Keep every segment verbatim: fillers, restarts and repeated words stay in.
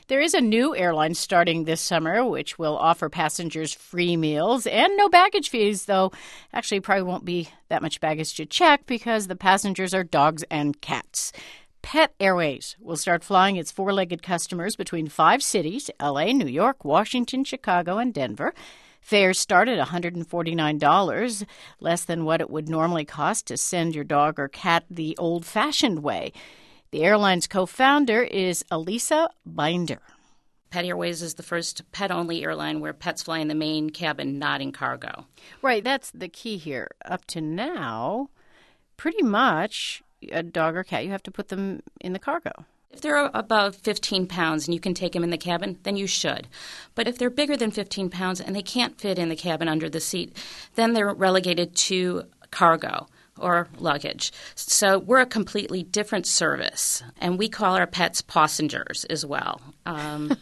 There is a new airline starting this summer, which will offer passengers free meals and no baggage fees, though actually probably won't be that much baggage to check because the passengers are dogs and cats. Pet Airways will start flying its four-legged customers between five cities, L A, New York, Washington, Chicago, and Denver. Fares start at one hundred forty-nine dollars, less than what it would normally cost to send your dog or cat the old-fashioned way. The airline's co-founder is Elisa Binder. Pet Airways is the first pet-only airline where pets fly in the main cabin, not in cargo. Right, that's the key here. Up to now, pretty much a dog or cat, you have to put them in the cargo. If they're above fifteen pounds and you can take them in the cabin, then you should. But if they're bigger than fifteen pounds and they can't fit in the cabin under the seat, then they're relegated to cargo or luggage. So we're a completely different service, and we call our pets passengers as well. Um,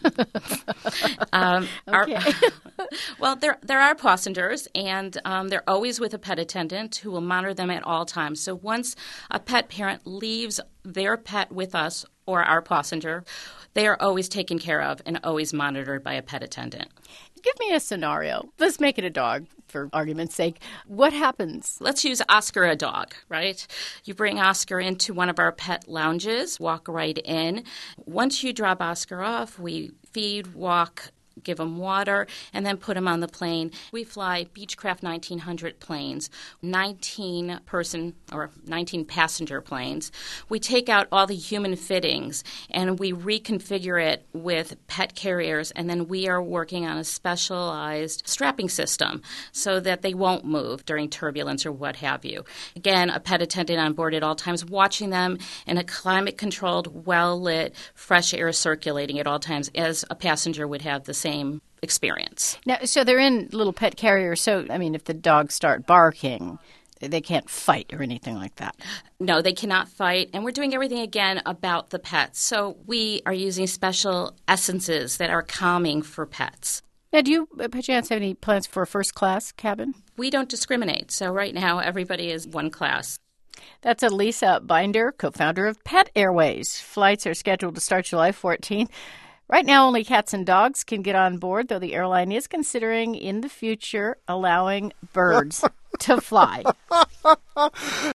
um, okay. our, well, there there are passengers, and um, they're always with a pet attendant who will monitor them at all times. So once a pet parent leaves their pet with us or our passenger, they are always taken care of and always monitored by a pet attendant. Give me a scenario. Let's make it a dog, for argument's sake. What happens? Let's use Oscar, a dog, right? You bring Oscar into one of our pet lounges, walk right in. Once you drop Oscar off, we feed, walk, give him water, and then put him on the plane. We fly Beechcraft nineteen hundred planes, nineteen-person or nineteen-passenger planes. We take out all the human fittings, and we reconfigure it with pet carriers, and then we are working on a specialized strapping system so that they won't move during turbulence or what have you. Again, a pet attendant on board at all times, watching them in a climate-controlled, well-lit, fresh air circulating at all times, as a passenger would have the same experience. Now, so they're in little pet carriers. So, I mean, if the dogs start barking, they can't fight or anything like that. No, they cannot fight. And we're doing everything, again, about the pets. So we are using special essences that are calming for pets. Now, do you, by chance, have any plans for a first-class cabin? We don't discriminate. So right now, everybody is one class. That's Elisa Binder, co-founder of Pet Airways. Flights are scheduled to start July fourteenth. Right now, only cats and dogs can get on board, though the airline is considering in the future allowing birds to fly.